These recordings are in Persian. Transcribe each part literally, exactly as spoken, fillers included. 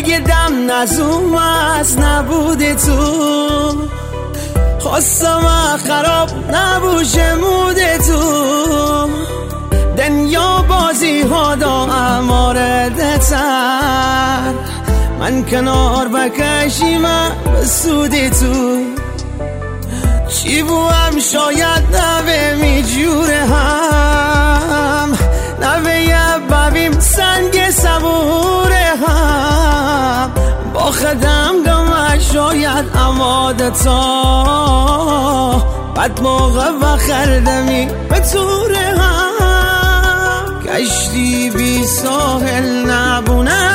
اگه دم نزوم از نبود تو خواستم خراب نبوشه مود تو دنیا بازی ها دا امارده تر من کنار بکشیم به سود تو چی بوام شاید نوه می جوره هم نوه یه ببیم سنگ صبوره هم با خدم گمه شاید اماده تا بد موقع و خردمی به توره هم کشتی بی ساحل نبونه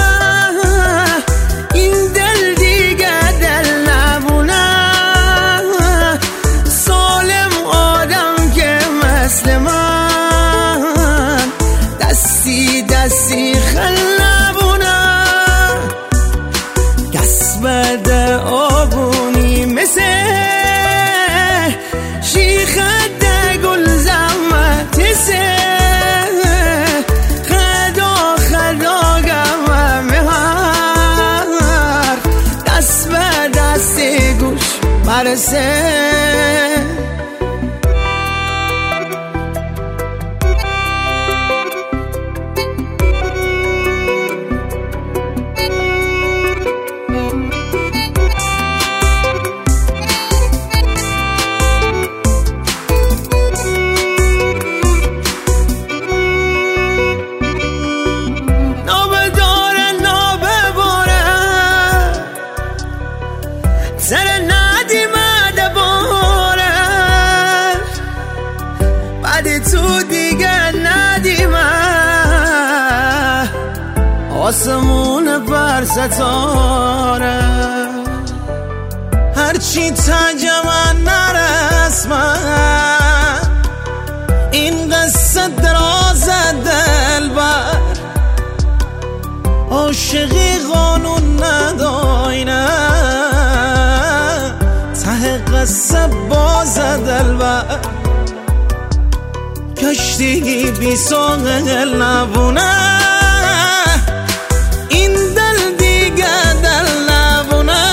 این دل دیگه دل نبونه سالم آدم که مثل من دستی دستی خل نبونه دست بده آبونی مثل شیخ ده گل زمت سه خدا خدا گمه مهر دست به دست گوش برسه سر ندیمه دباره بعد تو دیگه ندیمه آسمون پر ستاره هرچی تنجم نرسمه این قصه دراز دل بر عاشقی قانون نداینه قصه باز دلبر کشتی بی ساحل نبونه این دل دیگه دل نبونه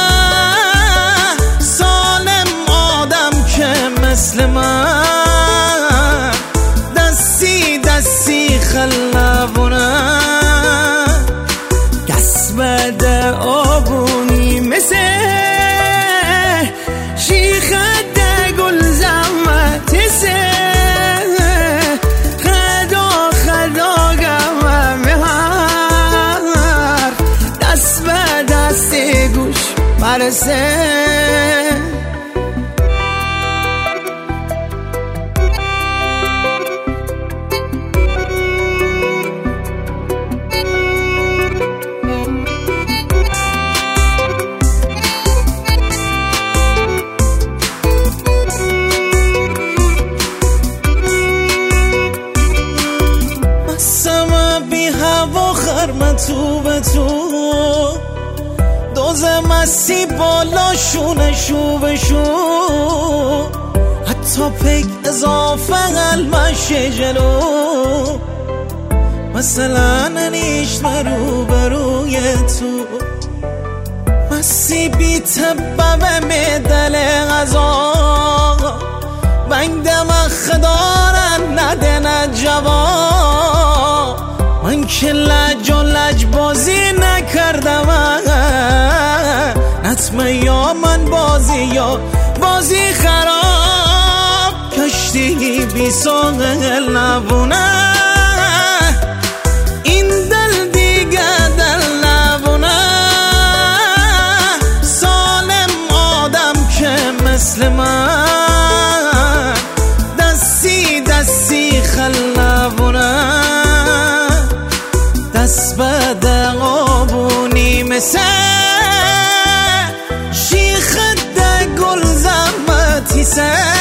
سالم آدم که مثل من دستی دستی خل نبونه دست بده آبونی مثل شیخ ده گل زمت سه خدا خدا گمه مهر دست به دست گوش برسه تو به تو دوز مستی بالا شونه شو به شو حتی پک اضافه قلبش جلو مثلا نیشت رو بروی تو مستی بی تبه میدل غذا بنگ دمخ دارن ندن جواب من که لج و لج بازی نکردم نتمه یا من بازی یا بازی خراب کشتی بی ساحل نبونه این دل دیگه دل نبونه سالم آدم که مثل من دستی دستی خل نبونه دست بده آبونی مثل شیخ ده گل زمتی سه